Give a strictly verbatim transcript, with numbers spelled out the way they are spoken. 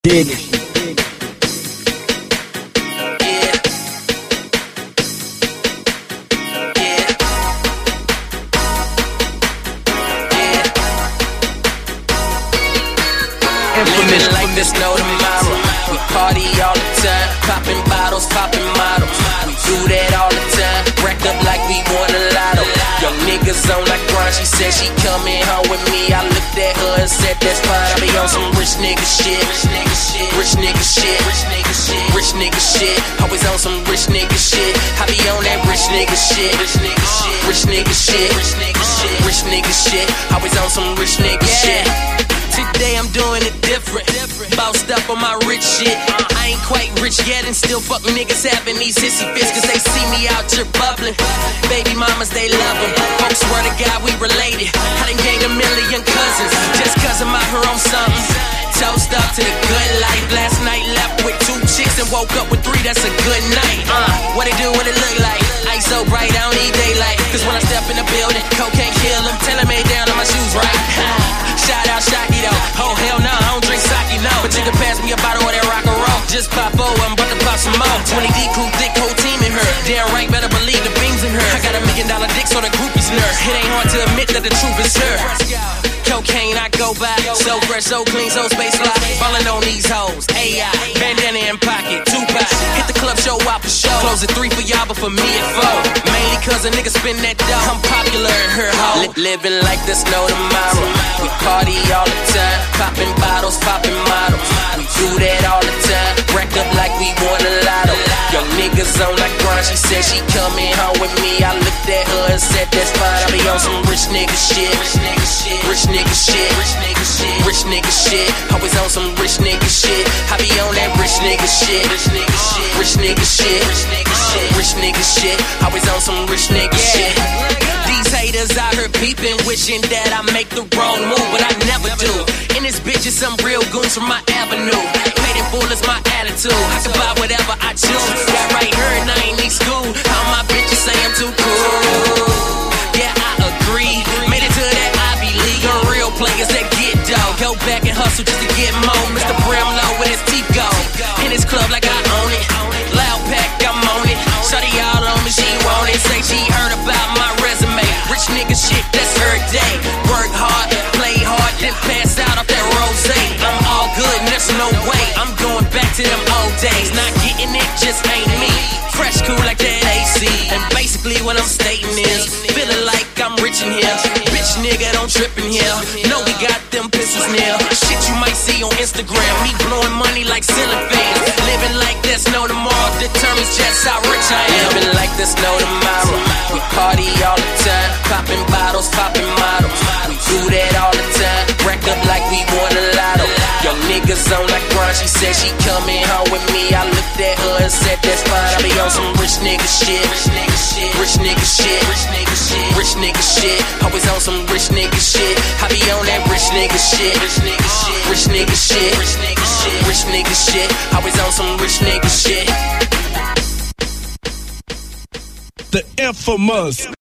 Dig it. Living like there's no tomorrow. We party all the time, popping bottles, popping models. We do that all the time, racked up like we won a lotto. Young niggas on like grind, she said she coming home with me. I looked at her and said that's fine. I be on some rich nigga shit, rich nigga shit, rich nigga shit, rich nigga shit, rich nigga shit. Always on some rich nigga shit. I be on that rich nigga shit, rich nigga shit, rich nigga shit, rich nigga shit, rich nigga shit. Always on some rich nigga shit. Today I'm doing it different. Bossed up on my rich shit. I ain't quite rich yet and still fuck niggas having these hissy fits, cause they see me out here bubbling. Baby mamas, they love them. Folks swear to God we related. I done gained a million cousins just cause I'm out here on something. Toast up to the good life. Last night left with two chicks and woke up with three, that's a good night. Uh, what it do, what it look like? Ice so bright, I don't need daylight. Cause when I step in the building, cocaine kill them. Tell them made down on my shoes, right? Shout out Shocky though. Oh hell no, I don't drink sake, no. But you can pass me a bottle of that rock and roll. Just pop over, I'm about to pop some more. twenty D crew, thick whole team in her. Damn right, better believe the beams in her. I got a million dollar dick, so the groupies nerd. It ain't hard to admit that the truth is her. Cocaine I go by, so fresh, so clean, so space fly. Ballin' on these hoes, A I, bandana in pocket, Tupac. Hit the club, show out for show. Close at three for y'all, but for me at four. Mainly cause a nigga spin that dough. I'm popular in her hoe. Li- living like there's no tomorrow. We party all the time, popping bottles, popping models. We do that all the time, racked up like we won a lotto. Young niggas on like grind, she said she coming home with me. I looked at her and said that's fine. I be on some rich nigga shit, rich nigga shit, rich nigga shit, rich nigga shit, rich nigga shit. Always on some rich nigga shit. I be on that rich nigga shit, rich nigga shit, rich nigga shit, rich nigga shit, rich nigga shit. Always on some rich nigga shit. These haters out here peeping, wishing that I make the wrong move, but I never do. In this bitch is some real goons from my avenue. Paid in full is my attitude. I can buy whatever I choose. Got right here and I ain't need school. All my bitches say I'm too cool. Yeah, I agree. Made it to that Ivy League. The real players that get dough. Go back and hustle just to get more. Mister Brimlow with his teeth go. In his club like I own it. Loud pack, I'm on it. Shawty all on me, she want it. Say she heard about my resume. Rich nigga shit, that's her day. Work hard, play hard, then pass out off that rose. I'm all good, and there's no way I'm going back to them old days. Not getting it, just ain't me. Fresh, cool like that A C. And basically what I'm stating is, feeling like I'm rich in here. Bitch nigga, don't trip in here. Know we got them pistols near. Shit you might see on Instagram. Me blowing money like ceiling fans. Living like there's no tomorrow determines just how rich I am. Living like there's no tomorrow. We party all the time, popping bottles, popping models. We do that all the time, racked up like we won a lotto. Young niggas on like grind, she said she coming home with me. I looked at her and said that's fine. I be on some rich nigga shit, rich nigga shit, rich nigga shit, rich nigga shit, rich nigga shit. Always on some rich nigga shit. I be on that rich nigga shit, rich nigga shit, rich nigga shit, rich nigga shit, rich nigga shit. Always on some rich nigga shit. The infamous